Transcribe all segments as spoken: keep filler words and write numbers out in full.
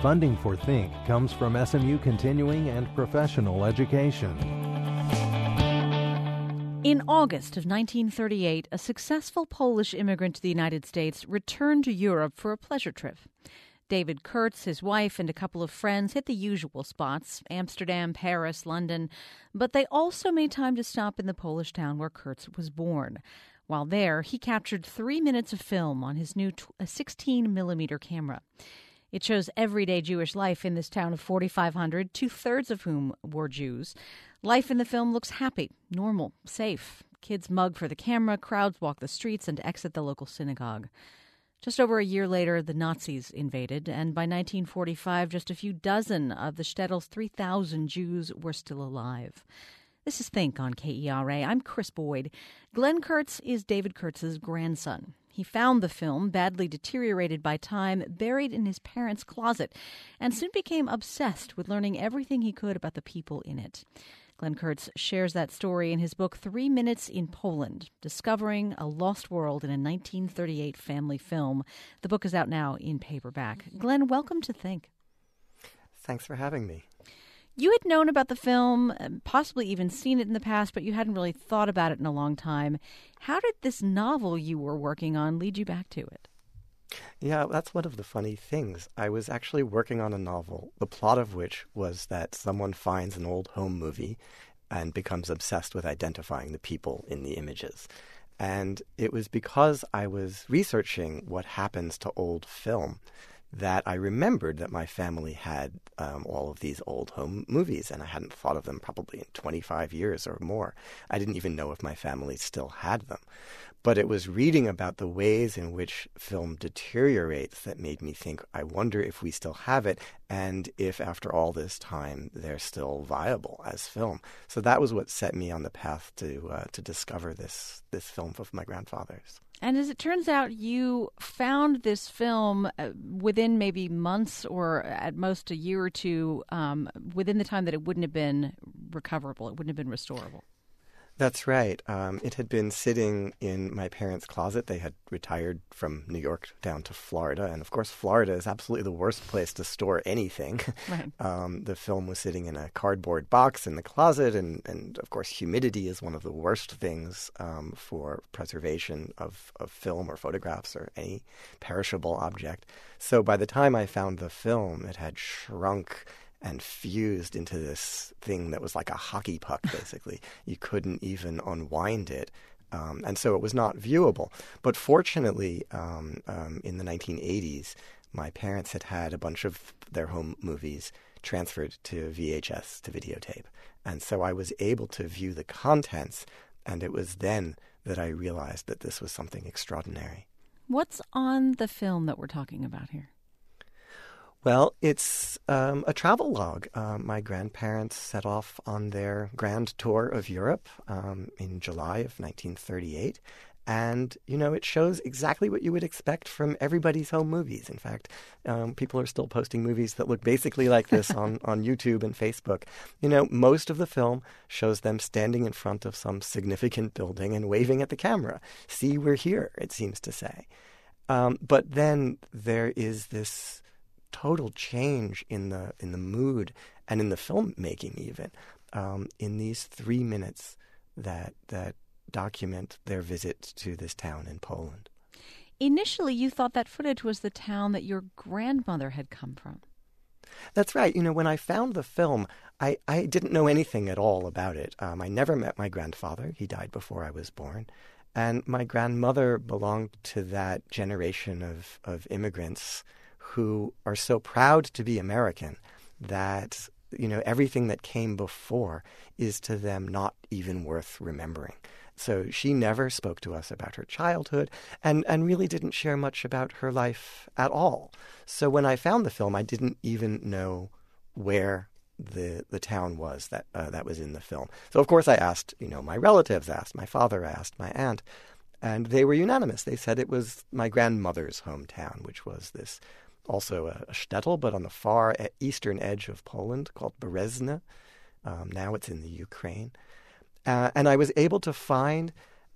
Funding for Think comes from S M U Continuing and Professional Education. In August of nineteen thirty-eight, a successful Polish immigrant to the United States returned to Europe for a pleasure trip. David Kurtz, his wife, and a couple of friends hit the usual spots, Amsterdam, Paris, London, but they also made time to stop in the Polish town where Kurtz was born. While there, he captured three minutes of film on his new sixteen millimeter camera. It shows everyday Jewish life in this town of forty-five hundred, two-thirds of whom were Jews. Life in the film looks happy, normal, safe. Kids mug for the camera, crowds walk the streets and exit the local synagogue. Just over a year later, the Nazis invaded, and by nineteen forty-five, just a few dozen of the shtetl's three thousand Jews were still alive. This is Think on K E R A. I'm Chris Boyd. Glenn Kurtz is David Kurtz's grandson. He found the film, badly deteriorated by time, buried in his parents' closet, and soon became obsessed with learning everything he could about the people in it. Glenn Kurtz shares that story in his book Three Minutes in Poland, Discovering a Lost World in a nineteen thirty-eight Family Film. The book is out now in paperback. Glenn, welcome to Think. Thanks for having me. You had known about the film, possibly even seen it in the past, but you hadn't really thought about it in a long time. How did this novel you were working on lead you back to it? Yeah, that's one of the funny things. I was actually working on a novel, the plot of which was that someone finds an old home movie and becomes obsessed with identifying the people in the images. And it was because I was researching what happens to old film that I remembered that my family had um, all of these old home movies, and I hadn't thought of them probably in twenty-five years or more. I didn't even know if my family still had them. But it was reading about the ways in which film deteriorates that made me think, I wonder if we still have it, and if after all this time they're still viable as film. So that was what set me on the path to uh, to discover this this film of my grandfather's. And as it turns out, you found this film uh, within maybe months or at most a year or two, um, within the time that it wouldn't have been recoverable, it wouldn't have been restorable. That's right. Um, it had been sitting in my parents' closet. They had retired from New York down to Florida. And, of course, Florida is absolutely the worst place to store anything. Right. Um, the film was sitting in a cardboard box in the closet. And, and of course, humidity is one of the worst things um, for preservation of, of film or photographs or any perishable object. So by the time I found the film, it had shrunk and fused into this thing that was like a hockey puck, basically. You couldn't even unwind it. Um, and so it was not viewable. But fortunately, um, um, in the nineteen eighties, my parents had had a bunch of their home movies transferred to V H S, to videotape. And so I was able to view the contents, and it was then that I realized that this was something extraordinary. What's on the film that we're talking about here? Well, it's um, a travel log. Um, my grandparents set off on their grand tour of Europe um, in July of nineteen thirty-eight. And, you know, it shows exactly what you would expect from everybody's home movies. In fact, um, people are still posting movies that look basically like this on, on YouTube and Facebook. You know, most of the film shows them standing in front of some significant building and waving at the camera. See, we're here, it seems to say. Um, but then there is this total change in the in the mood and in the filmmaking even um, in these three minutes that that document their visit to this town in Poland. Initially, you thought that footage was the town that your grandmother had come from. That's right. You know, when I found the film, I, I didn't know anything at all about it. Um, I never met my grandfather. He died before I was born. And my grandmother belonged to that generation of, of immigrants who are so proud to be American that, you know, everything that came before is to them not even worth remembering. So she never spoke to us about her childhood and, and really didn't share much about her life at all. So when I found the film, I didn't even know where the the town was that uh, that was in the film. So, of course, I asked, you know, my relatives, asked my father, I asked my aunt, and they were unanimous. They said it was my grandmother's hometown, which was this also a, a shtetl, but on the far eastern edge of Poland called Berezna. Um, now it's in the Ukraine. Uh, and I was able to find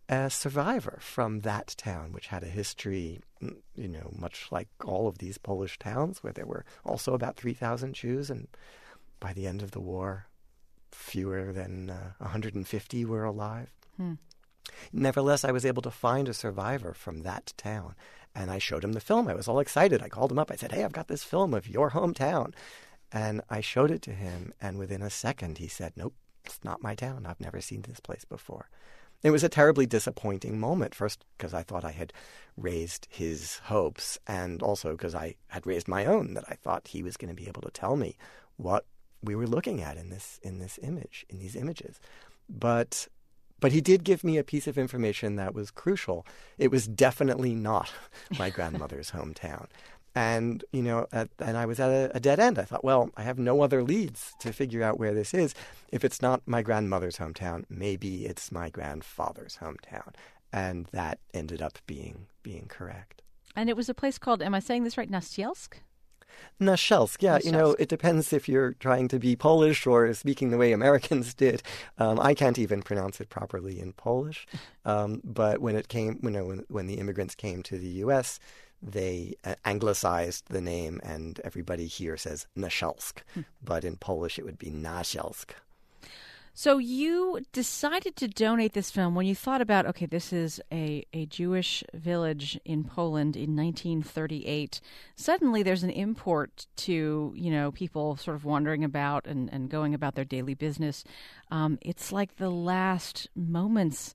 a survivor from that town, which had a history, you know, much like all of these Polish towns, where there were also about three thousand Jews, and by the end of the war, fewer than uh, one hundred fifty were alive. Hmm. Nevertheless, I was able to find a survivor from that town, and I showed him the film. I was all excited. I called him up. I said, "Hey, I've got this film of your hometown." And I showed it to him, and within a second he said, "Nope, it's not my town. I've never seen this place before." It was a terribly disappointing moment, first because I thought I had raised his hopes, and also because I had raised my own, that I thought he was going to be able to tell me what we were looking at in this in this image, in these images. But but he did give me a piece of information that was crucial. It was definitely not my grandmother's hometown. And, you know, at, and I was at a, a dead end. I thought, well, I have no other leads to figure out where this is. If it's not my grandmother's hometown, maybe it's my grandfather's hometown. And that ended up being being correct. And it was a place called, am I saying this right, Nasielsk? Nasielsk, yeah. Nasielsk. You know, it depends if you're trying to be Polish or speaking the way Americans did. Um, I can't even pronounce it properly in Polish. Um, but when it came, you know, when, when the immigrants came to the U S, they uh, anglicized the name, and everybody here says Nasielsk. Hmm. But in Polish, it would be Nasielsk. So you decided to donate this film when you thought about, okay, this is a, a Jewish village in Poland in nineteen thirty-eight. Suddenly there's an import to, you know, people sort of wandering about and, and going about their daily business. Um, it's like the last moments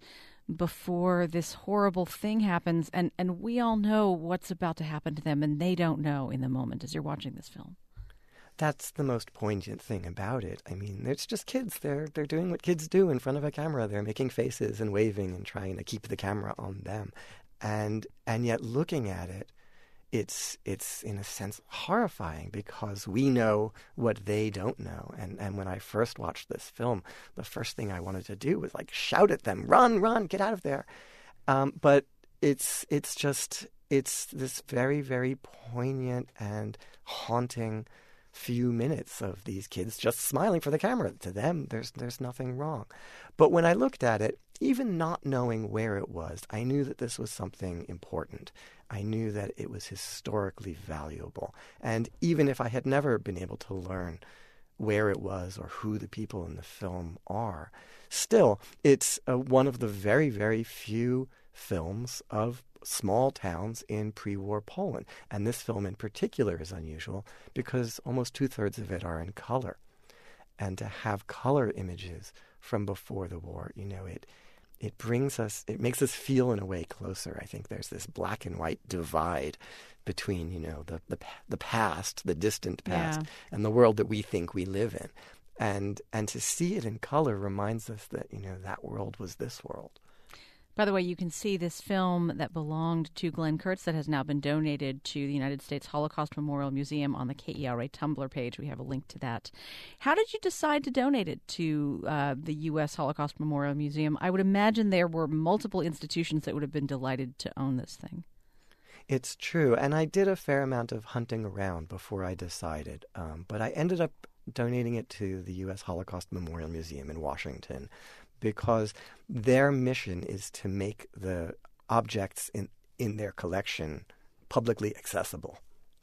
before this horrible thing happens, and, and we all know what's about to happen to them, and they don't know in the moment as you're watching this film. That's the most poignant thing about it. I mean, it's just kids. They're they're doing what kids do in front of a camera. They're making faces and waving and trying to keep the camera on them. And and yet looking at it, it's it's in a sense horrifying, because we know what they don't know. And and when I first watched this film, the first thing I wanted to do was like shout at them, "Run, run, get out of there." Um, but it's it's just it's this very, very poignant and haunting few minutes of these kids just smiling for the camera. To them, there's there's nothing wrong. But when I looked at it, even not knowing where it was, I knew that this was something important. I knew that it was historically valuable. And even if I had never been able to learn where it was or who the people in the film are, still, it's uh, one of the very, very few films of small towns in pre-war Poland. And this film in particular is unusual because almost two-thirds of it are in color. And to have color images from before the war, you know, it it brings us, it makes us feel in a way closer. I think there's this black and white divide between, you know, the the, the past, the distant past, yeah. and the world that we think we live in. And and to see it in color reminds us that, you know, that world was this world. By the way, you can see this film that belonged to Glenn Kurtz that has now been donated to the United States Holocaust Memorial Museum on the K E R A Tumblr page. We have a link to that. How did you decide to donate it to uh, the U S Holocaust Memorial Museum? I would imagine there were multiple institutions that would have been delighted to own this thing. It's true, and I did a fair amount of hunting around before I decided, um, but I ended up donating it to the U S Holocaust Memorial Museum in Washington, because their mission is to make the objects in, in their collection publicly accessible.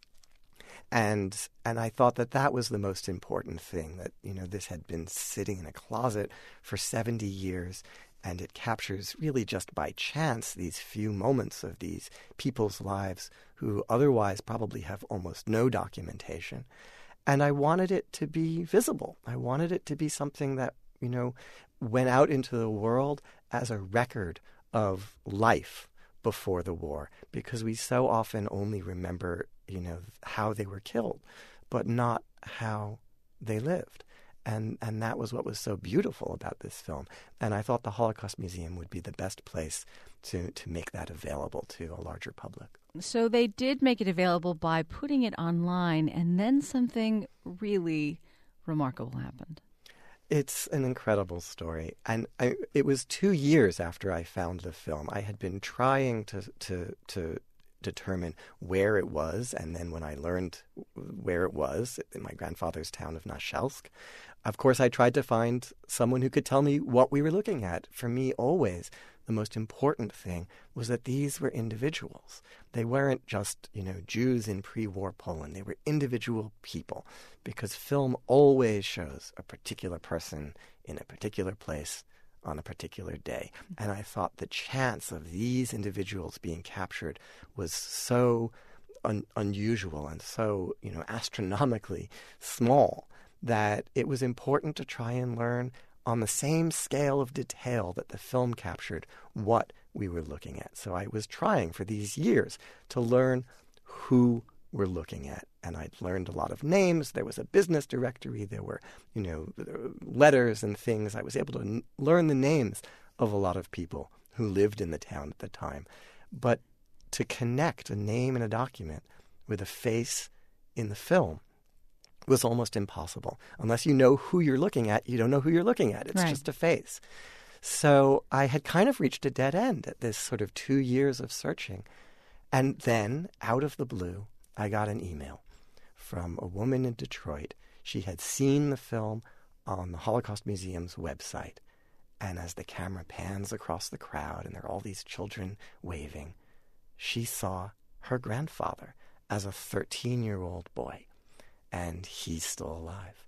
And and I thought that that was the most important thing, that, you know, this had been sitting in a closet for seventy years, and it captures really just by chance these few moments of these people's lives who otherwise probably have almost no documentation. And I wanted it to be visible. I wanted it to be something that, you know, went out into the world as a record of life before the war, because we so often only remember, you know, how they were killed, but not how they lived. And and that was what was so beautiful about this film. And I thought the Holocaust Museum would be the best place to, to make that available to a larger public. So they did make it available by putting it online, and then something really remarkable happened. It's an incredible story. And I, it was two years after I found the film. I had been trying to, to, to determine where it was. And then when I learned where it was, in my grandfather's town of Nashelsk, of course, I tried to find someone who could tell me what we were looking at. For me, always, the most important thing was that these were individuals. They weren't just, you know, Jews in pre-war Poland. They were individual people, because film always shows a particular person in a particular place on a particular day. And I thought the chance of these individuals being captured was so un- unusual and so, you know, astronomically small that it was important to try and learn on the same scale of detail that the film captured what we were looking at. So I was trying for these years to learn who we're looking at. And I learned a lot of names. There was a business directory. There were, you know, letters and things. I was able to n- learn the names of a lot of people who lived in the town at the time. But to connect a name in a document with a face in the film was almost impossible. Unless you know who you're looking at, you don't know who you're looking at. It's right. just a face. So I had kind of reached a dead end at this sort of two years of searching. And then, out of the blue, I got an email from a woman in Detroit. She had seen the film on the Holocaust Museum's website. And as the camera pans across the crowd and there are all these children waving, she saw her grandfather as a thirteen-year-old boy. And he's still alive.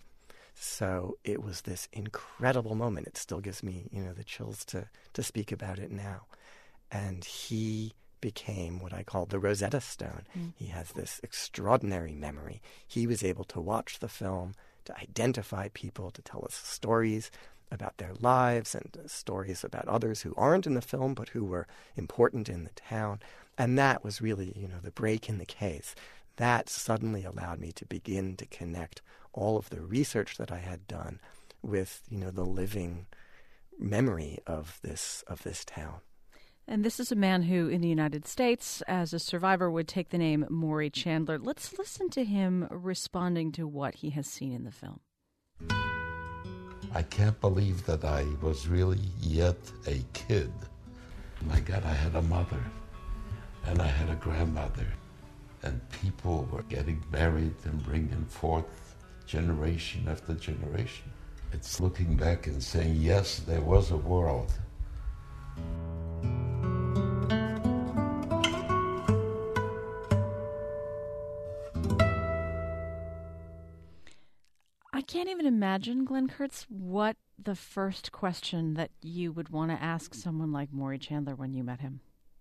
So it was this incredible moment. It still gives me, you know, the chills to, to speak about it now. And he became what I call the Rosetta Stone. Mm. He has this extraordinary memory. He was able to watch the film, to identify people, to tell us stories about their lives and uh, stories about others who aren't in the film but who were important in the town. And that was really, you know, the break in the case. That suddenly allowed me to begin to connect all of the research that I had done with, you know, the living memory of this of this town. And this is a man who, in the United States, as a survivor, would take the name Maury Chandler. Let's listen to him responding to what he has seen in the film. I can't believe that I was really yet a kid. My God, I had a mother, and I had a grandmother. And people were getting married and bringing forth generation after generation. It's looking back and saying, yes, there was a world. I can't even imagine, Glenn Kurtz, what the first question that you would want to ask someone like Maury Chandler when you met him.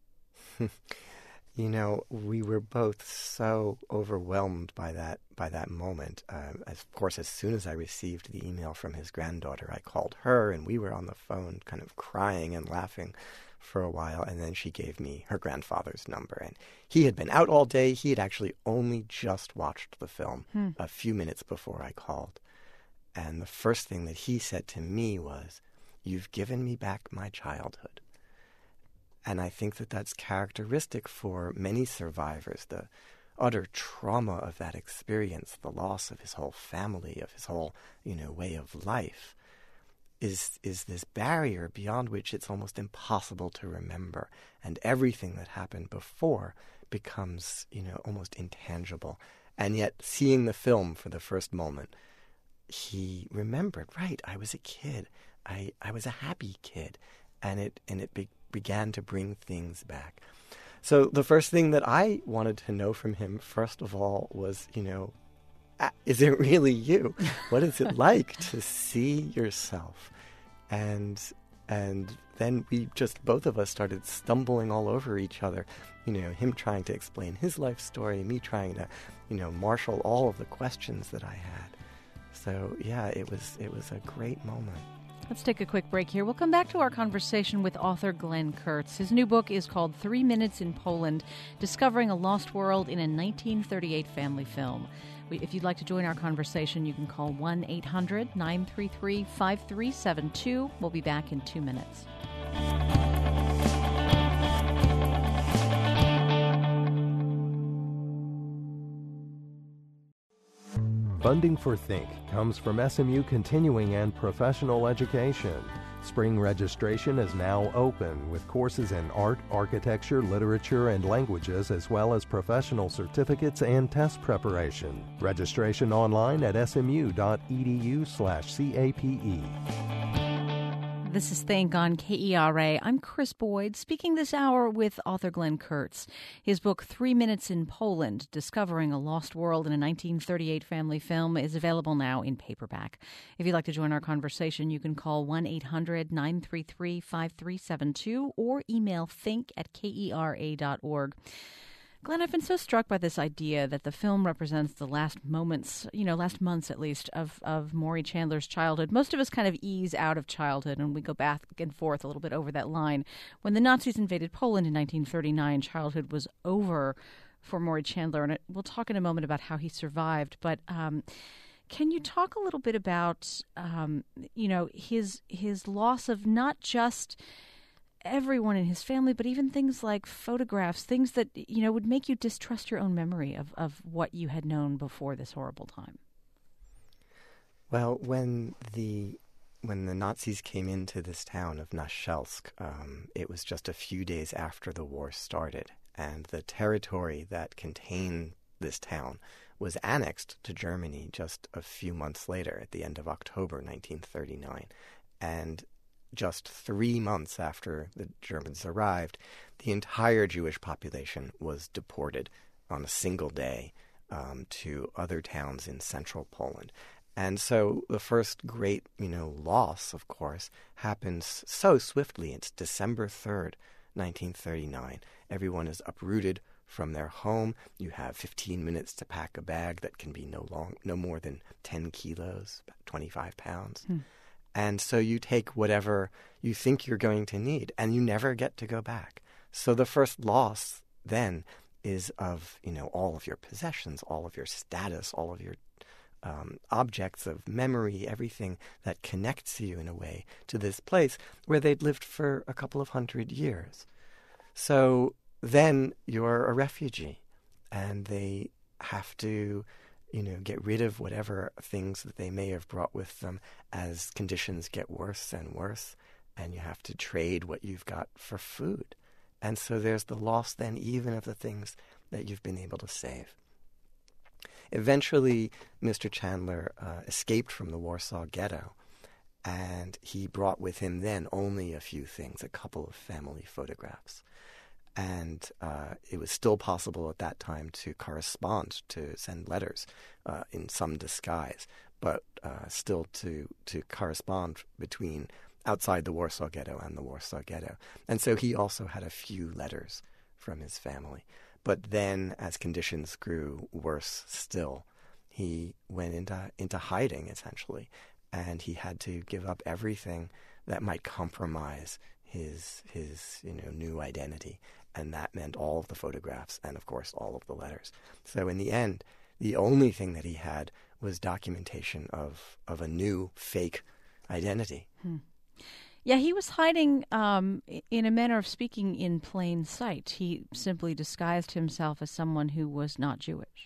You know, we were both so overwhelmed by that by that moment. Uh, of course, as soon as I received the email from his granddaughter, I called her, and we were on the phone kind of crying and laughing for a while. And then she gave me her grandfather's number. And he had been out all day. He had actually only just watched the film hmm. a few minutes before I called. And the first thing that he said to me was, "You've given me back my childhood." And I think that that's characteristic for many survivors, the utter trauma of that experience, the loss of his whole family, of his whole, you know, way of life, is is this barrier beyond which it's almost impossible to remember. And everything that happened before becomes, you know, almost intangible. And yet, seeing the film for the first moment, he remembered, right, I was a kid. I, I was a happy kid. And it, and it be, began to bring things back. So the first thing that I wanted to know from him, first of all, was, you know, is it really you? What is it like to see yourself? And and then we just, both of us started stumbling all over each other. You know, him trying to explain his life story, me trying to, you know, marshal all of the questions that I had. So yeah, it was it was a great moment. Let's take a quick break here. We'll come back to our conversation with author Glenn Kurtz. His new book is called Three Minutes in Poland, Discovering a Lost World in a nineteen thirty-eight Family Film. We, if you'd like to join our conversation, you can call one eight hundred nine three three five three seven two. We'll be back in two minutes. Funding for Think comes from S M U Continuing and Professional Education. Spring registration is now open with courses in art, architecture, literature, and languages, as well as professional certificates and test preparation. Registration online at smu.edu slash CAPE. This is Think on K E R A. I'm Chris Boyd, speaking this hour with author Glenn Kurtz. His book, Three Minutes in Poland, Discovering a Lost World in a nineteen thirty-eight Family Film, is available now in paperback. If you'd like to join our conversation, you can call one eight hundred nine three three five three seven two or email think at kera dot org. Glenn, I've been so struck by this idea that the film represents the last moments, you know, last months at least, of, of Maury Chandler's childhood. Most of us kind of ease out of childhood and we go back and forth a little bit over that line. When the Nazis invaded Poland in nineteen thirty-nine, childhood was over for Maury Chandler, and it, we'll talk in a moment about how he survived. But um, can you talk a little bit about, um, you know, his his loss of not just everyone in his family, but even things like photographs, things that, you know, would make you distrust your own memory of, of what you had known before this horrible time? Well, when the when the Nazis came into this town of Nashelsk, um, it was just a few days after the war started, and the territory that contained this town was annexed to Germany just a few months later, at the end of October nineteen thirty-nine. And just three months after the Germans arrived, the entire Jewish population was deported on a single day um, to other towns in central Poland. And so the first great, you know, loss, of course, happens so swiftly. It's December third, nineteen thirty-nine. Everyone is uprooted from their home. You have fifteen minutes to pack a bag that can be no long, no more than ten kilos, about twenty-five pounds. Hmm. And so you take whatever you think you're going to need, and you never get to go back. So the first loss then is of, you know, all of your possessions, all of your status, all of your um, objects of memory, everything that connects you in a way to this place where they'd lived for a couple of hundred years. So then you're a refugee, and they have to, you know, get rid of whatever things that they may have brought with them as conditions get worse and worse, and you have to trade what you've got for food. And so there's the loss then even of the things that you've been able to save. Eventually, Mister Chandler uh, escaped from the Warsaw Ghetto, and he brought with him then only a few things, a couple of family photographs. And uh, it was still possible at that time to correspond, to send letters uh, in some disguise, but uh, still to, to correspond between outside the Warsaw Ghetto and the Warsaw Ghetto. And so he also had a few letters from his family. But then, as conditions grew worse still, he went into into hiding, essentially, and he had to give up everything that might compromise his his you know new identity. And that meant all of the photographs and, of course, all of the letters. So in the end, the only thing that he had was documentation of, of a new fake identity. Hmm. Yeah, he was hiding, um, in a manner of speaking, in plain sight. He simply disguised himself as someone who was not Jewish.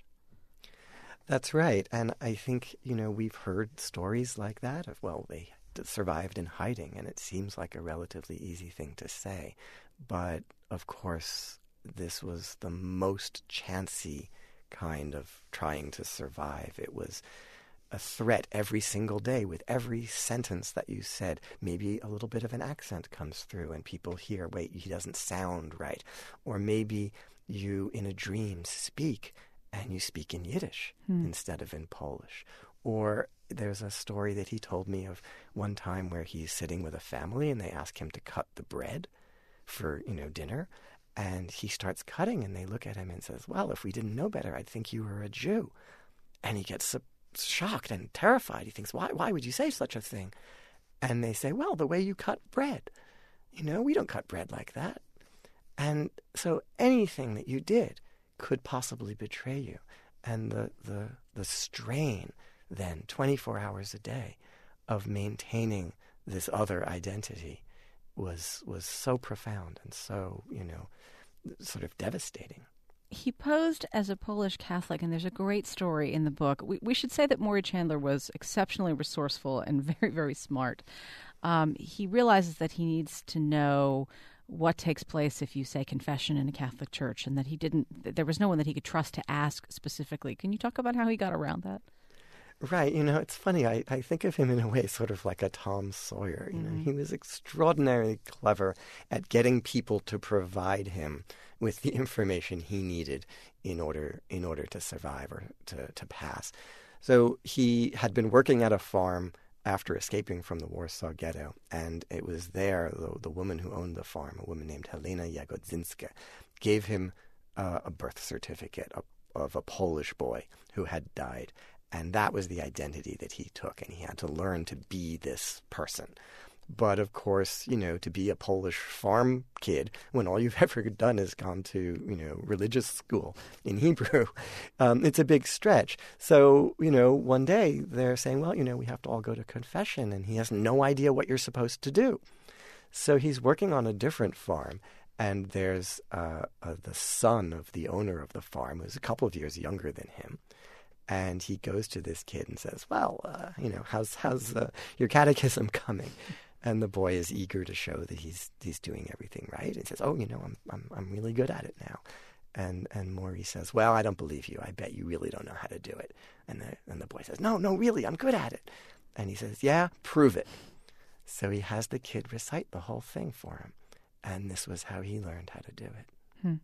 That's right. And I think, you know, we've heard stories like that of, well, they survived in hiding, and it seems like a relatively easy thing to say. But, of course, this was the most chancy kind of trying to survive. It was a threat every single day with every sentence that you said. Maybe a little bit of an accent comes through and people hear, wait, he doesn't sound right. Or maybe you, in a dream, speak and you speak in Yiddish hmm. instead of in Polish. Or there's a story that he told me of one time where he's sitting with a family and they ask him to cut the bread for, you know, dinner. And he starts cutting and they look at him and says, well, if we didn't know better, I'd think you were a Jew. And he gets shocked and terrified. He thinks, why, why would you say such a thing? And they say, well, the way you cut bread. You know, we don't cut bread like that. And so anything that you did could possibly betray you. And the, the, the strain then, twenty-four hours a day, of maintaining this other identity was was so profound and so, you know, sort of devastating. He posed as a Polish Catholic, and there's a great story in the book. We, we should say that Maury Chandler was exceptionally resourceful and very, very smart. um, he realizes that he needs to know what takes place if you say confession in a Catholic church, and that he didn't, there was no one that he could trust to ask specifically. Can you talk about how he got around that? Right. You know, it's funny. I, I think of him in a way sort of like a Tom Sawyer. You Mm-hmm. know, he was extraordinarily clever at getting people to provide him with the information he needed in order in order to survive or to, to pass. So he had been working at a farm after escaping from the Warsaw Ghetto, and it was there the, the woman who owned the farm, a woman named Helena Jagodzinska, gave him uh, a birth certificate of, of a Polish boy who had died. And that was the identity that he took, and he had to learn to be this person. But, of course, you know, to be a Polish farm kid when all you've ever done is gone to, you know, religious school in Hebrew, um, it's a big stretch. So, you know, one day they're saying, well, you know, we have to all go to confession, and he has no idea what you're supposed to do. So he's working on a different farm, and there's uh, uh, the son of the owner of the farm, who's a couple of years younger than him. And he goes to this kid and says, well, uh, you know, how's how's uh, your catechism coming? And the boy is eager to show that he's he's doing everything right. He says, oh, you know, I'm I'm I'm really good at it now. And and Maurice says, well, I don't believe you. I bet you really don't know how to do it. And the and the boy says, no, no, really, I'm good at it. And he says, yeah, prove it. So he has the kid recite the whole thing for him. And this was how he learned how to do it. Hmm.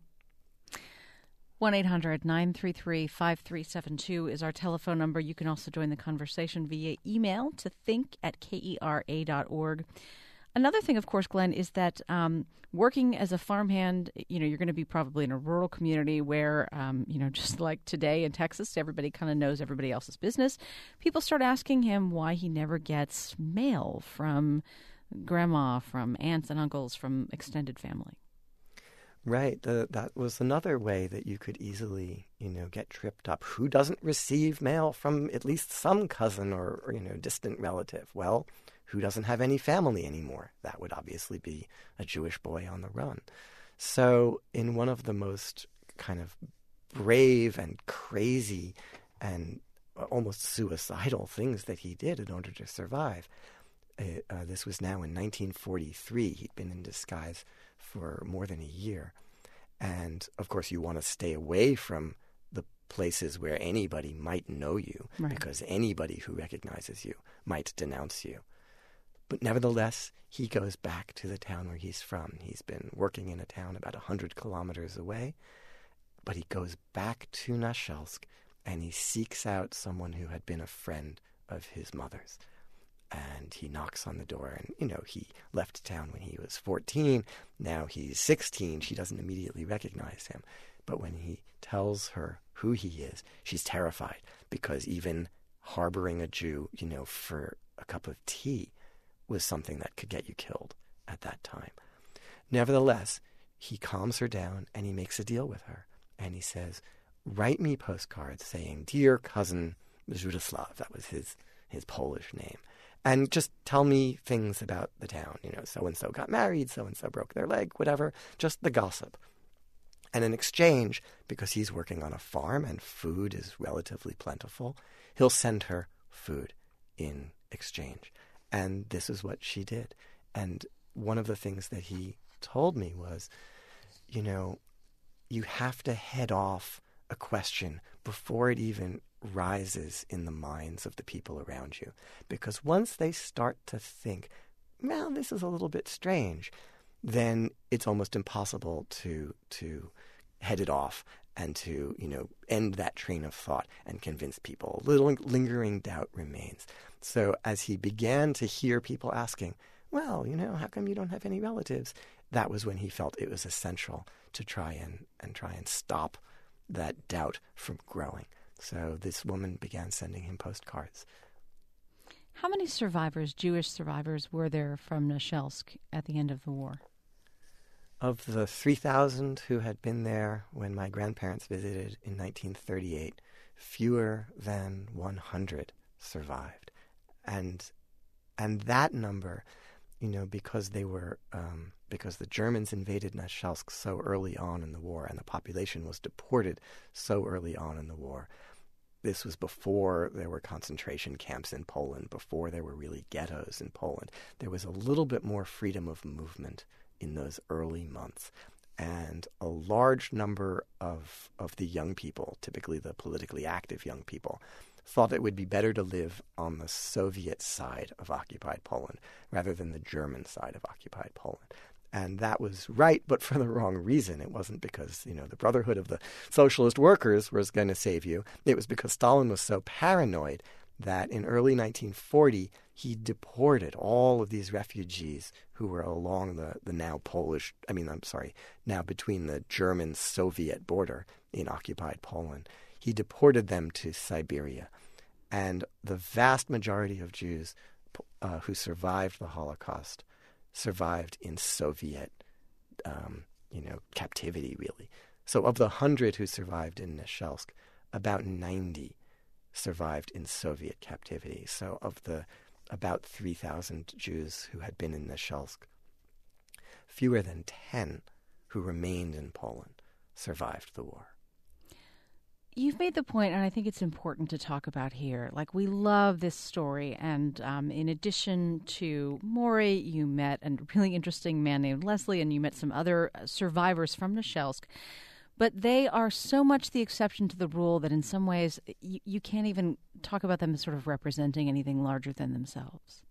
one eight hundred nine three three five three seven two is our telephone number. You can also join the conversation via email to think at kera dot org. Another thing, of course, Glenn, is that um, working as a farmhand, you know, you're going to be probably in a rural community where, um, you know, just like today in Texas, everybody kind of knows everybody else's business. People start asking him why he never gets mail from grandma, from aunts and uncles, from extended family. Right. The, that was another way that you could easily, you know, get tripped up. Who doesn't receive mail from at least some cousin or, or, you know, distant relative? Well, who doesn't have any family anymore? That would obviously be a Jewish boy on the run. So in one of the most kind of brave and crazy and almost suicidal things that he did in order to survive, uh, uh, this was now in nineteen forty-three. He'd been in disguise for more than a year. And, of course, you want to stay away from the places where anybody might know you, right, because anybody who recognizes you might denounce you. But nevertheless, he goes back to the town where he's from. He's been working in a town about one hundred kilometers away, but he goes back to Nashelsk, and he seeks out someone who had been a friend of his mother's. And he knocks on the door, and, you know, he left town when he was fourteen. Now he's sixteen. She doesn't immediately recognize him. But when he tells her who he is, she's terrified, because even harboring a Jew, you know, for a cup of tea was something that could get you killed at that time. Nevertheless, he calms her down, and he makes a deal with her. And he says, write me postcards saying, dear cousin Zhudislav, that was his, his Polish name. And just tell me things about the town. You know, so-and-so got married, so-and-so broke their leg, whatever. Just the gossip. And in exchange, because he's working on a farm and food is relatively plentiful, he'll send her food in exchange. And this is what she did. And one of the things that he told me was, you know, you have to head off a question before it even rises in the minds of the people around you. Because once they start to think, well, this is a little bit strange, then it's almost impossible to to head it off and to, you know, end that train of thought and convince people. A little lingering doubt remains. So as he began to hear people asking, well, you know, how come you don't have any relatives? That was when he felt it was essential to try and, and try and stop that doubt from growing. So this woman began sending him postcards. How many survivors, Jewish survivors, were there from Nashelsk at the end of the war? Of the three thousand who had been there when my grandparents visited in nineteen thirty-eight, fewer than one hundred survived. And and that number, you know, because they were um, because the Germans invaded Nashelsk so early on in the war, and the population was deported so early on in the war, this was before there were concentration camps in Poland, before there were really ghettos in Poland. There was a little bit more freedom of movement in those early months. And a large number of of the young people, typically the politically active young people, thought it would be better to live on the Soviet side of occupied Poland rather than the German side of occupied Poland. And that was right, but for the wrong reason. It wasn't because, you know, the Brotherhood of the Socialist Workers was going to save you. It was because Stalin was so paranoid that in early nineteen forty, he deported all of these refugees who were along the, the now Polish, I mean, I'm sorry, now between the German-Soviet border in occupied Poland. He deported them to Siberia. And the vast majority of Jews uh, who survived the Holocaust survived in Soviet, um, you know, captivity, really. So of the hundred who survived in Neshelsk, about ninety survived in Soviet captivity. So of the about three thousand Jews who had been in Neshelsk, fewer than ten who remained in Poland survived the war. You've made the point, and I think it's important to talk about here. Like, we love this story, and um, in addition to Maury, you met a really interesting man named Leslie, and you met some other survivors from Neshelsk. But they are so much the exception to the rule that in some ways you, you can't even talk about them as sort of representing anything larger than themselves.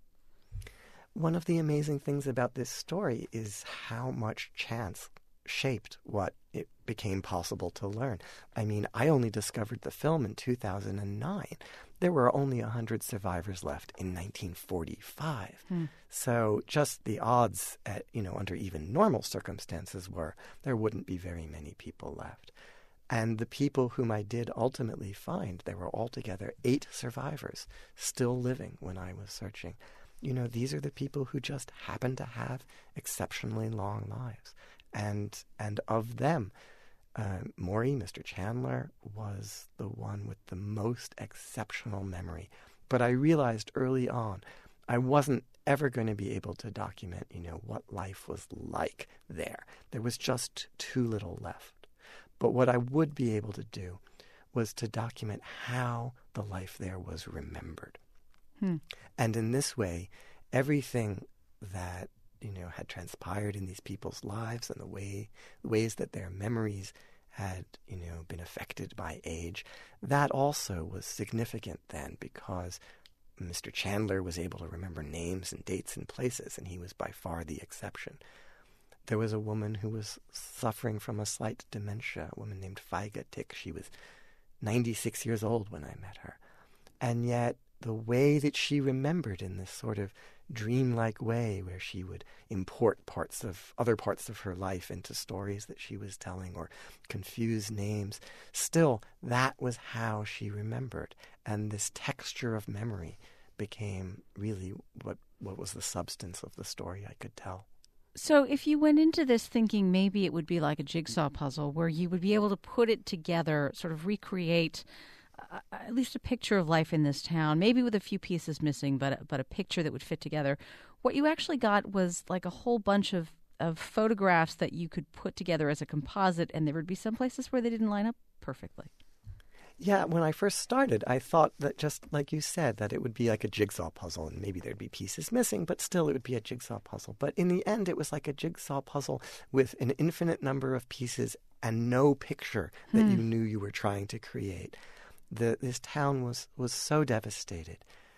One of the amazing things about this story is how much chance shaped what it became possible to learn. I mean, I only discovered the film in two thousand nine. There were only one hundred survivors left in nineteen forty-five. Hmm. So just the odds at, you know, under even normal circumstances were there wouldn't be very many people left. And the people whom I did ultimately find, there were altogether eight survivors still living when I was searching. You know, these are the people who just happen to have exceptionally long lives. And and of them, uh, Maury, Mister Chandler, was the one with the most exceptional memory. But I realized early on I wasn't ever going to be able to document, you know, what life was like there. There was just too little left. But what I would be able to do was to document how the life there was remembered. Hmm. And in this way, everything that you know, had transpired in these people's lives and the way, the ways that their memories had, you know, been affected by age, that also was significant then because Mister Chandler was able to remember names and dates and places, and he was by far the exception. There was a woman who was suffering from a slight dementia, a woman named Feiga Tick. She was ninety-six years old when I met her. And yet the way that she remembered in this sort of dreamlike way where she would import parts of other parts of her life into stories that she was telling or confuse names. Still, that was how she remembered. And this texture of memory became really what, what was the substance of the story I could tell. So if you went into this thinking maybe it would be like a jigsaw puzzle where you would be able to put it together, sort of recreate Uh, at least a picture of life in this town, maybe with a few pieces missing, but but a picture that would fit together. What you actually got was like a whole bunch of, of photographs that you could put together as a composite, and there would be some places where they didn't line up perfectly. Yeah, when I first started, I thought that just like you said, that it would be like a jigsaw puzzle, and maybe there'd be pieces missing, but still it would be a jigsaw puzzle. But in the end, it was like a jigsaw puzzle with an infinite number of pieces and no picture that hmm. you knew you were trying to create. The, this town was, was so devastated,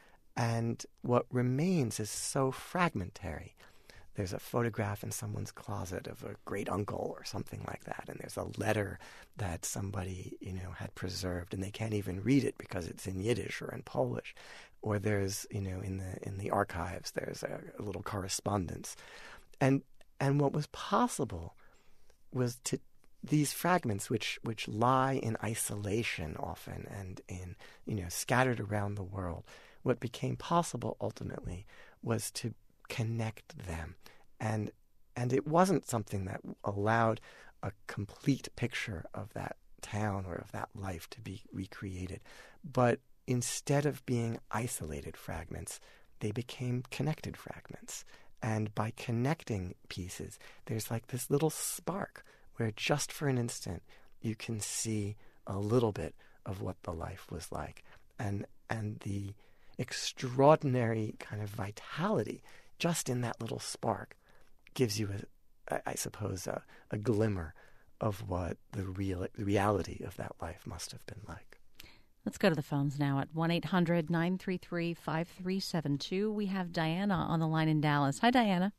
and what remains is so fragmentary. There's a photograph in someone's closet of a great uncle or something like that, and there's a letter that somebody, you know, had preserved, and they can't even read it because it's in Yiddish or in Polish. Or there's, you know, in the in the archives, there's a, a little correspondence, and and what was possible was to these fragments, which which lie in isolation often and in, you know, scattered around the world, what became possible ultimately was to connect them. And and it wasn't something that allowed a complete picture of that town or of that life to be recreated. But instead of being isolated fragments, they became connected fragments. And by connecting pieces, there's like this little spark where just for an instant you can see a little bit of what the life was like. And and the extraordinary kind of vitality just in that little spark gives you, a, I suppose, a, a glimmer of what the real reality of that life must have been like. Let's go to the phones now at one eight hundred nine three three five three seven two. We have Diana on the line in Dallas. Hi, Diana.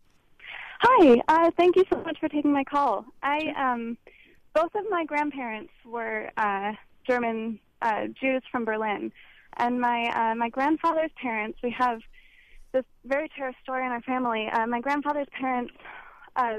Hi. Uh, thank you so much for taking my call. I um, both of my grandparents were uh, German uh, Jews from Berlin, and my uh, my grandfather's parents. We have this very terrorist story in our family. Uh, my grandfather's parents uh,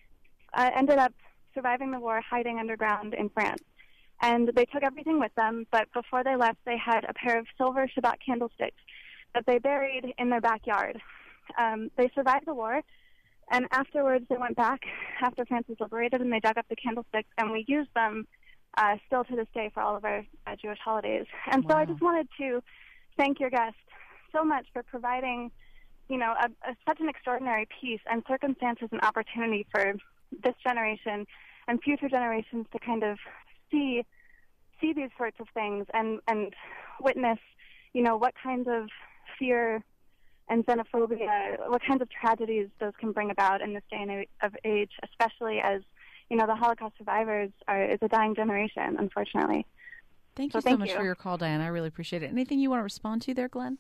uh, ended up surviving the war, hiding underground in France. And they took everything with them, but before they left, they had a pair of silver Shabbat candlesticks that they buried in their backyard. Um, they survived the war, and afterwards they went back after France was liberated, and they dug up the candlesticks, and we use them uh, still to this day for all of our uh, Jewish holidays. And wow. So I just wanted to thank your guest so much for providing, you know, a, a, such an extraordinary piece and circumstances and opportunity for this generation and future generations to kind of see see these sorts of things and, and witness, you know, what kinds of fear and xenophobia, what kinds of tragedies those can bring about in this day and of age, especially as, you know, the Holocaust survivors are is a dying generation, unfortunately. Thank you so, so thank much you. for your call, Diana. I really appreciate it. Anything you want to respond to there, Glenn?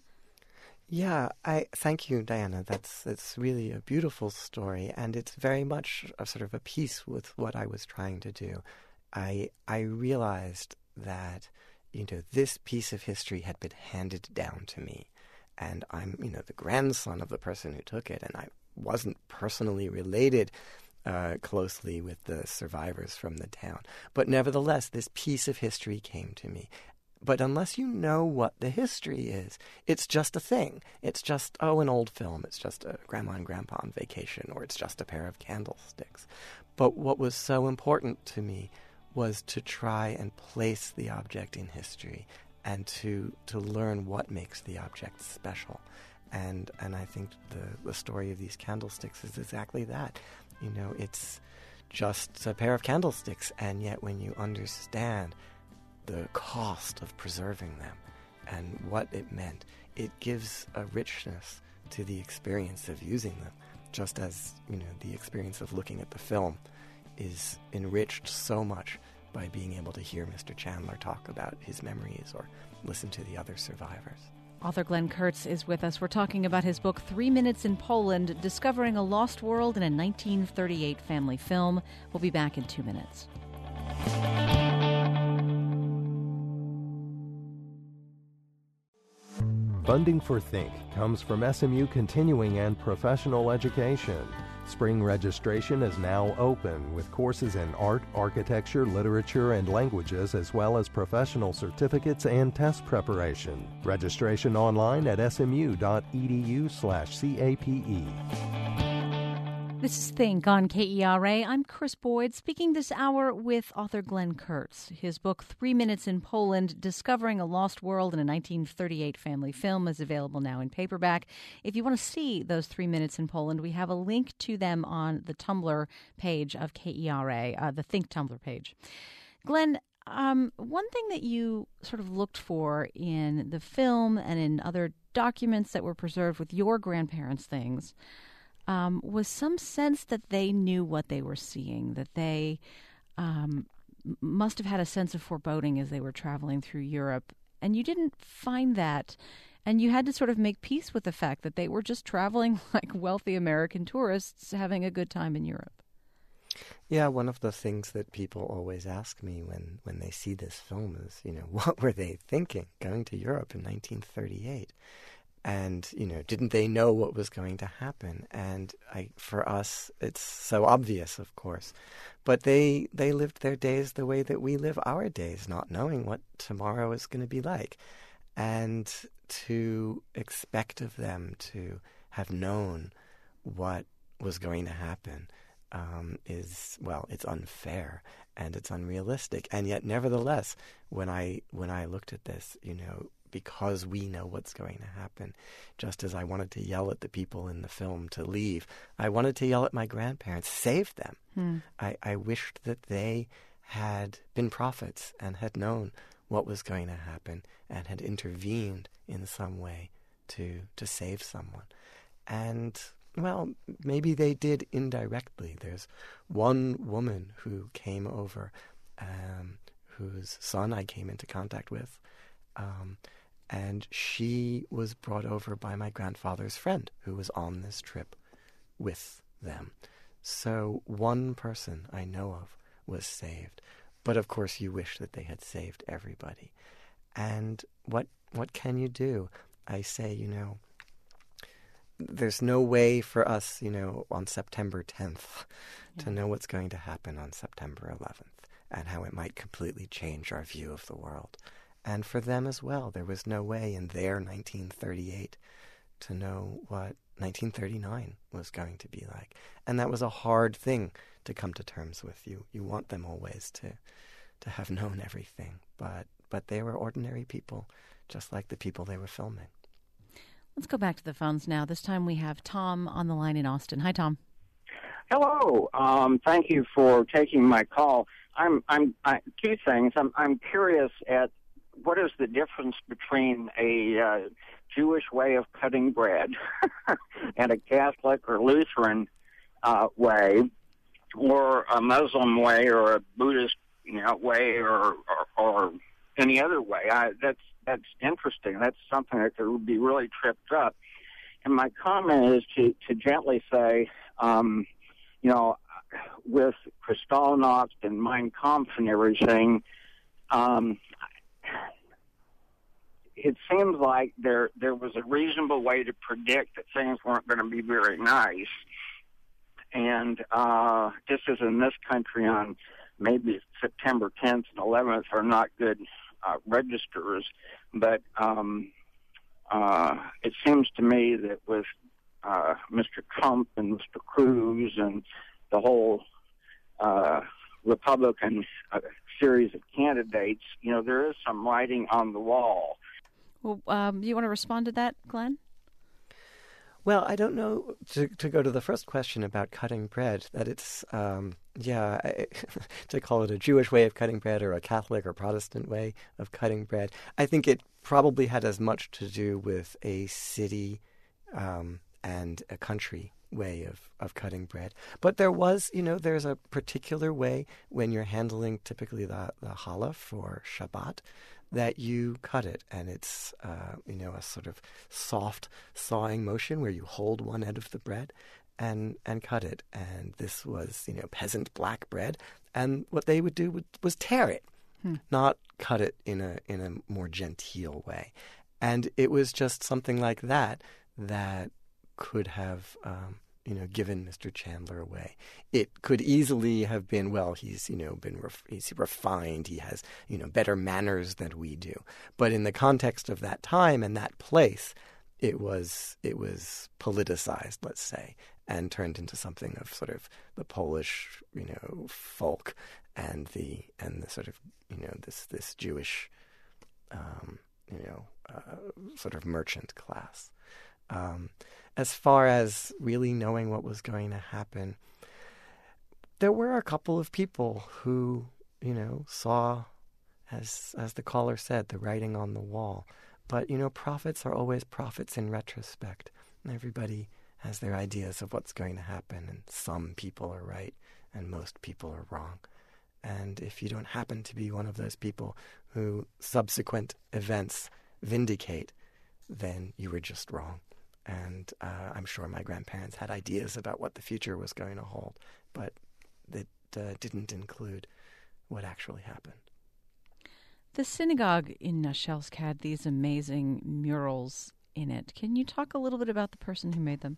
Yeah, I thank you, Diana. That's it's really a beautiful story, and it's very much a sort of a piece with what I was trying to do. I I realized that, you know, this piece of history had been handed down to me, and I'm, you know, the grandson of the person who took it, and I wasn't personally related uh, closely with the survivors from the town. But nevertheless, this piece of history came to me. But unless you know what the history is, it's just a thing. It's just, oh, an old film. It's just a grandma and grandpa on vacation, or it's just a pair of candlesticks. But what was so important to me was to try and place the object in history and to to learn what makes the object special. And and I think the, the story of these candlesticks is exactly that. You know, it's just a pair of candlesticks, and yet when you understand the cost of preserving them and what it meant, it gives a richness to the experience of using them, just as, you know, the experience of looking at the film is enriched so much by being able to hear Mister Chandler talk about his memories or listen to the other survivors. Author Glenn Kurtz is with us. We're talking about his book, Three Minutes in Poland, Discovering a Lost World in a nineteen thirty-eight Family Film. We'll be back in two minutes. Funding for Think comes from S M U Continuing and Professional Education. Spring registration is now open with courses in art, architecture, literature, and languages, as well as professional certificates and test preparation. Registration online at smu.edu slash CAPE. This is Think on K E R A. I'm Chris Boyd, speaking this hour with author Glenn Kurtz. His book, Three Minutes in Poland, Discovering a Lost World in a nineteen thirty-eight Family Film, is available now in paperback. If you want to see those three minutes in Poland, we have a link to them on the Tumblr page of K E R A, uh, the Think Tumblr page. Glenn, um, one thing that you sort of looked for in the film and in other documents that were preserved with your grandparents' things Um, was some sense that they knew what they were seeing, that they um, must have had a sense of foreboding as they were traveling through Europe. And you didn't find that. And you had to sort of make peace with the fact that they were just traveling like wealthy American tourists having a good time in Europe. Yeah, one of the things that people always ask me when, when they see this film is, you know, what were they thinking going to Europe in nineteen thirty-eight? And, you know, didn't they know what was going to happen? And I, for us, it's so obvious, of course. But they they lived their days the way that we live our days, not knowing what tomorrow is going to be like. And to expect of them to have known what was going to happen um, is, well, it's unfair and it's unrealistic. And yet, nevertheless, when I when I looked at this, you know, because we know what's going to happen. Just as I wanted to yell at the people in the film to leave, I wanted to yell at my grandparents, save them. Hmm. I, I wished that they had been prophets and had known what was going to happen and had intervened in some way to to save someone. And, well, maybe they did indirectly. There's one woman who came over, um, whose son I came into contact with, um, and she was brought over by my grandfather's friend who was on this trip with them. So one person I know of was saved. But of course you wish that they had saved everybody. And what what can you do? I say, you know, there's no way for us, you know, on September tenth yeah. to know what's going to happen on September eleventh and how it might completely change our view of the world. And for them as well, there was no way in their nineteen thirty-eight to know what nineteen thirty-nine was going to be like. And that was a hard thing to come to terms with. You you want them always to to have known everything, but but they were ordinary people, just like the people they were filming. Let's go back to the phones now. This time we have Tom on the line in Austin. Hi, Tom. Hello. Um, thank you for taking my call. I'm I'm I, two things. I'm I'm curious at what is the difference between a uh, Jewish way of cutting bread and a Catholic or Lutheran uh, way, or a Muslim way, or a Buddhist, you know, way, or, or or any other way. I, that's that's interesting. That's something that could be really tripped up. And my comment is to to gently say, um, you know, with Kristallnacht and Mein Kampf and everything, um, it seems like there there was a reasonable way to predict that things weren't going to be very nice. And uh, just as in this country on maybe September tenth and eleventh are not good uh, registers, but um, uh, it seems to me that with uh, Mister Trump and Mister Cruz and the whole uh, Republican uh, series of candidates, you know, there is some writing on the wall. Well, um, you want to respond to that, Glenn? Well, I don't know, to to go to the first question about cutting bread, that it's, um, yeah, I, to call it a Jewish way of cutting bread or a Catholic or Protestant way of cutting bread. I think it probably had as much to do with a city um, and a country way of, of cutting bread. But there was, you know, there's a particular way when you're handling typically the, the challah for Shabbat, that you cut it, and it's, uh, you know, a sort of soft sawing motion where you hold one end of the bread and and cut it. And this was, you know, peasant black bread, and what they would do would, was tear it, hmm. not cut it in a in a more genteel way. And it was just something like that that could have, um, you know, given Mister Chandler away. It could easily have been, well, he's, you know, been ref- he's refined, he has, you know, better manners than we do. But in the context of that time and that place, it was it was politicized, let's say, and turned into something of sort of the Polish, you know, folk and the and the sort of, you know, this this Jewish, um, you know, uh, sort of merchant class. Um, as far as really knowing what was going to happen, there were a couple of people who, you know, saw, as as the caller said, the writing on the wall. But, you know, prophets are always prophets in retrospect. Everybody has their ideas of what's going to happen, and some people are right and most people are wrong. And if you don't happen to be one of those people who subsequent events vindicate, then you were just wrong. And uh, I'm sure my grandparents had ideas about what the future was going to hold, but it uh, didn't include what actually happened. The synagogue in Nashelsk had these amazing murals in it. Can you talk a little bit about the person who made them?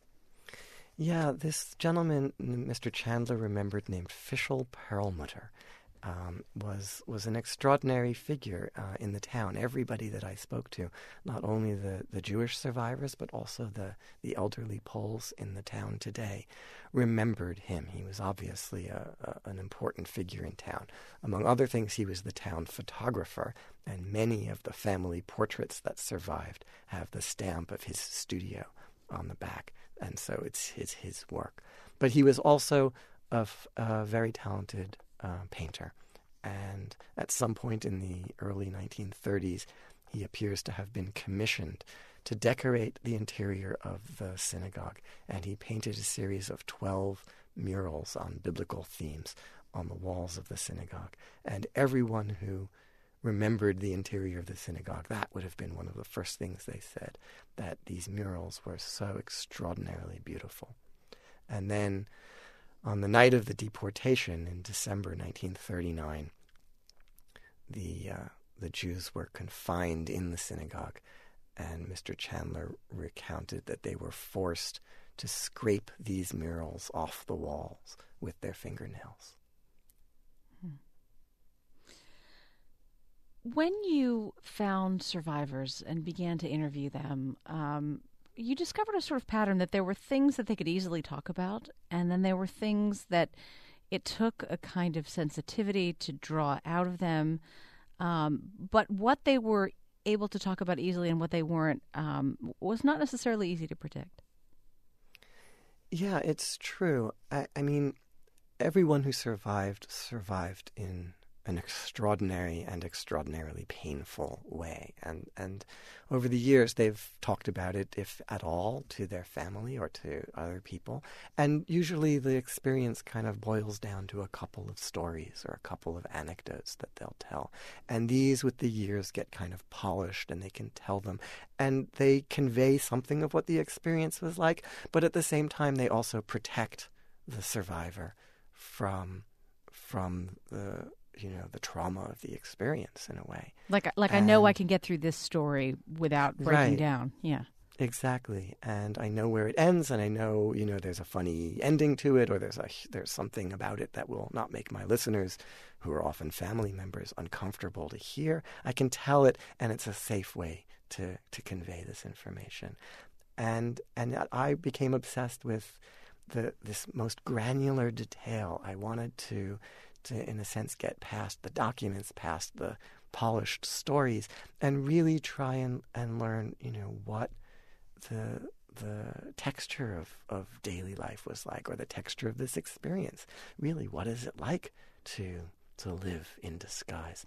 Yeah, this gentleman, Mister Chandler remembered, named Fischl Perlmutter, Um, was was an extraordinary figure uh, in the town. Everybody that I spoke to, not only the, the Jewish survivors, but also the, the elderly Poles in the town today, remembered him. He was obviously a, a, an important figure in town. Among other things, he was the town photographer, and many of the family portraits that survived have the stamp of his studio on the back, and so it's, it's his work. But he was also a, a very talented Uh, painter, And at some point in the early nineteen thirties, he appears to have been commissioned to decorate the interior of the synagogue. And he painted a series of twelve murals on biblical themes on the walls of the synagogue. And everyone who remembered the interior of the synagogue, that would have been one of the first things they said, that these murals were so extraordinarily beautiful. And then on the night of the deportation in December nineteen thirty-nine, the uh, the Jews were confined in the synagogue, and Mister Chandler recounted that they were forced to scrape these murals off the walls with their fingernails. When you found survivors and began to interview them, um, you discovered a sort of pattern that there were things that they could easily talk about, and then there were things that it took a kind of sensitivity to draw out of them. Um, but what they were able to talk about easily and what they weren't um, was not necessarily easy to predict. Yeah, it's true. I, I mean, everyone who survived survived in an extraordinary and extraordinarily painful way. And and over the years, they've talked about it, if at all, to their family or to other people. And usually the experience kind of boils down to a couple of stories or a couple of anecdotes that they'll tell. And these, with the years, get kind of polished, and they can tell them. And they convey something of what the experience was like, but at the same time, they also protect the survivor from from the you know, the trauma of the experience in a way. Like, like and, I know I can get through this story without breaking right, down. Yeah. Exactly. And I know where it ends, and I know, you know, there's a funny ending to it, or there's a there's something about it that will not make my listeners, who are often family members, uncomfortable to hear. I can tell it, and it's a safe way to, to convey this information. And and I became obsessed with the this most granular detail. I wanted to to, in a sense, get past the documents, past the polished stories, and really try and, and learn, you know, what the the texture of, of daily life was like, or the texture of this experience. Really, what is it like to to live in disguise?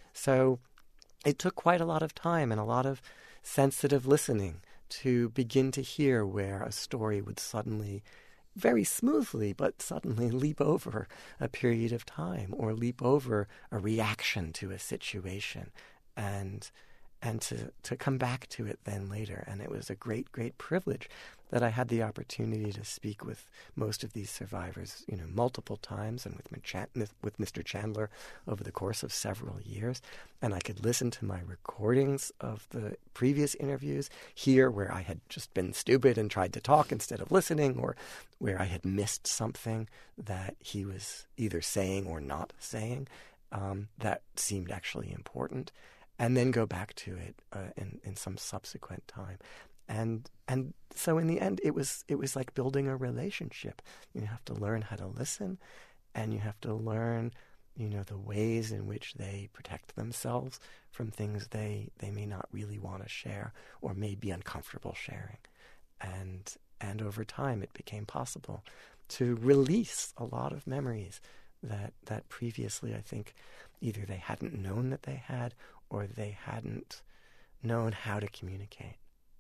So it took quite a lot of time and a lot of sensitive listening to begin to hear where a story would suddenly, very smoothly, but suddenly leap over a period of time, or leap over a reaction to a situation, and and to, to come back to it then later. And it was a great, great privilege that I had the opportunity to speak with most of these survivors, you know, multiple times, and with with Mister Chandler over the course of several years. And I could listen to my recordings of the previous interviews, hear where I had just been stupid and tried to talk instead of listening, or where I had missed something that he was either saying or not saying um, that seemed actually important, and then go back to it uh, in, in some subsequent time. And and so in the end, it was it was like building a relationship. You have to learn how to listen, and you have to learn, you know, the ways in which they protect themselves from things they, they may not really want to share or may be uncomfortable sharing. And and over time, it became possible to release a lot of memories that that previously, I think, either they hadn't known that they had, or they hadn't known how to communicate.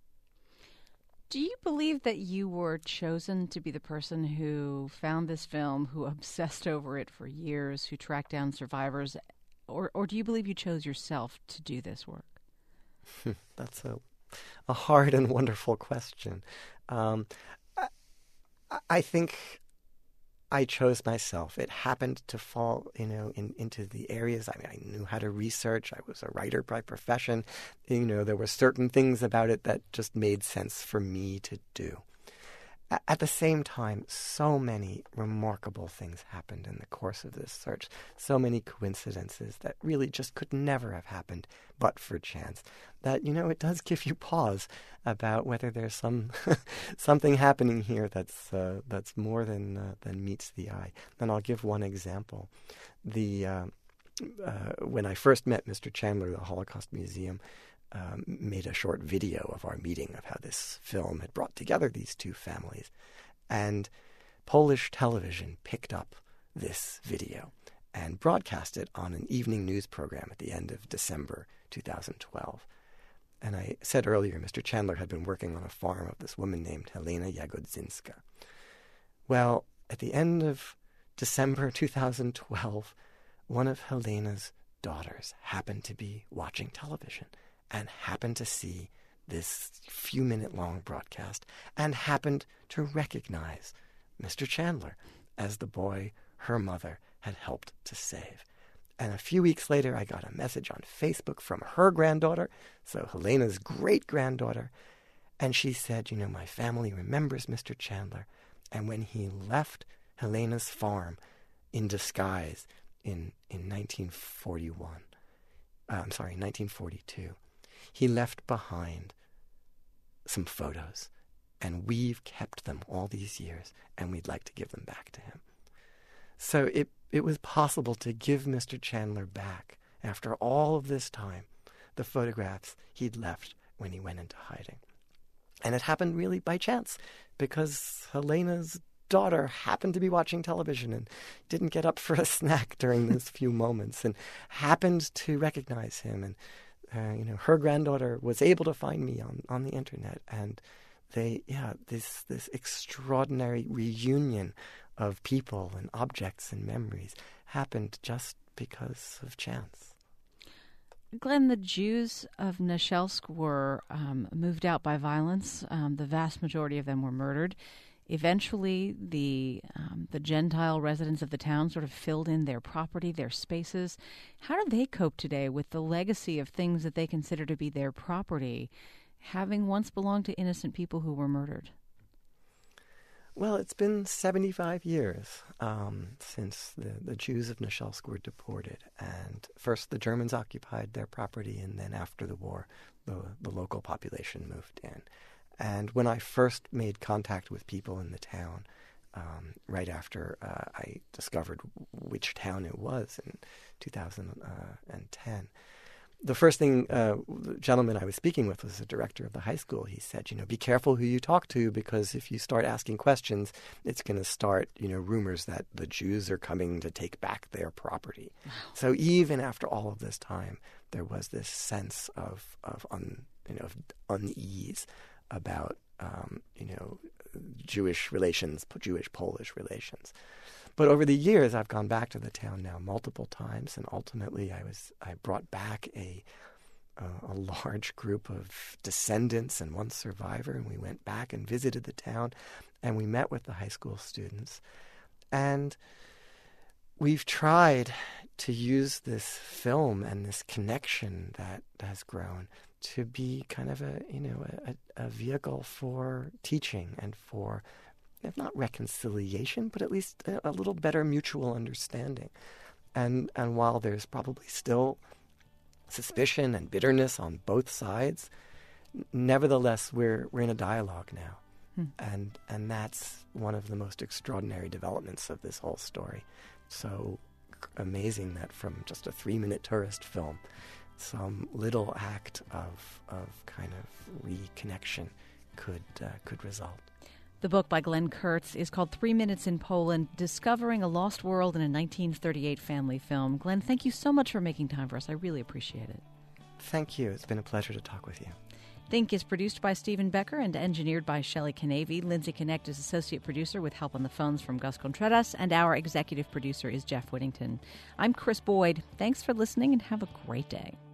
Do you believe that you were chosen to be the person who found this film, who obsessed over it for years, who tracked down survivors, or or do you believe you chose yourself to do this work? That's a a hard and wonderful question. Um, I, I think I chose myself. It happened to fall, you know, in, into the areas. I mean, I knew how to research. I was a writer by profession. You know, there were certain things about it that just made sense for me to do. At the same time, so many remarkable things happened in the course of this search. So many coincidences that really just could never have happened but for chance. That, you know, it does give you pause about whether there's some something happening here that's uh, that's more than uh, than meets the eye. And I'll give one example. The uh, uh, when I first met Mister Chandler, the Holocaust Museum Um, made a short video of our meeting of how this film had brought together these two families. And Polish television picked up this video. and broadcast it on an evening news program at the end of December two thousand twelve. And I said earlier, Mister Chandler had been working on a farm of this woman named Helena Jagodzinska. Well, at the end of December two thousand twelve, one of Helena's daughters happened to be watching television and happened to see this few-minute-long broadcast and happened to recognize Mister Chandler as the boy her mother had helped to save. And a few weeks later, I got a message on Facebook from her granddaughter, so Helena's great-granddaughter, and she said, you know, my family remembers Mister Chandler, and when he left Helena's farm in disguise in, in nineteen forty-one, uh, I'm sorry, nineteen forty-two, he left behind some photos, and we've kept them all these years, and we'd like to give them back to him. So it it was possible to give Mister Chandler back, after all of this time, the photographs he'd left when he went into hiding. And it happened really by chance, because Helena's daughter happened to be watching television and didn't get up for a snack during those few moments and happened to recognize him. And uh, you know, her granddaughter was able to find me on, on the internet, and they, yeah, this this extraordinary reunion of people and objects and memories happened just because of chance. Glenn, the Jews of Neshelsk were um, moved out by violence. Um, the vast majority of them were murdered. Eventually, the um, the Gentile residents of the town sort of filled in their property, their spaces. How do they cope today with the legacy of things that they consider to be their property, having once belonged to innocent people who were murdered? Well, it's been seventy-five years um, since the, the Jews of Neshelsk were deported. And first the Germans occupied their property, and then after the war, the, the local population moved in. And when I first made contact with people in the town, um, right after uh, I discovered which town it was in two thousand ten, the first thing uh, the gentleman I was speaking with was the director of the high school. He said, you know, be careful who you talk to, because if you start asking questions, it's going to start, you know, rumors that the Jews are coming to take back their property. Wow. So even after all of this time, there was this sense of, of un, you know, of unease about, um, you know, Jewish relations, Jewish-Polish relations. But over the years, I've gone back to the town now multiple times, and ultimately I was I brought back a uh, a large group of descendants and one survivor, and we went back and visited the town, and we met with the high school students. And we've tried to use this film and this connection that has grown to be kind of a, you know, a, a vehicle for teaching and for, if not reconciliation, but at least a, a little better mutual understanding. And and while there's probably still suspicion and bitterness on both sides, nevertheless, we're we're in a dialogue now. Hmm. And and that's one of the most extraordinary developments of this whole story. So amazing that from just a three-minute tourist film, some little act of of kind of reconnection could uh, could result. The book by Glenn Kurtz is called Three Minutes in Poland, Discovering a Lost World in a nineteen thirty-eight Family Film. Glenn, thank you so much for making time for us. I really appreciate it. Thank you. It's been a pleasure to talk with you. Think is produced by Stephen Becker and engineered by Shelley Canavy. Lindsay Connect is associate producer with help on the phones from Gus Contreras, and our executive producer is Jeff Whittington. I'm Chris Boyd. Thanks for listening and have a great day.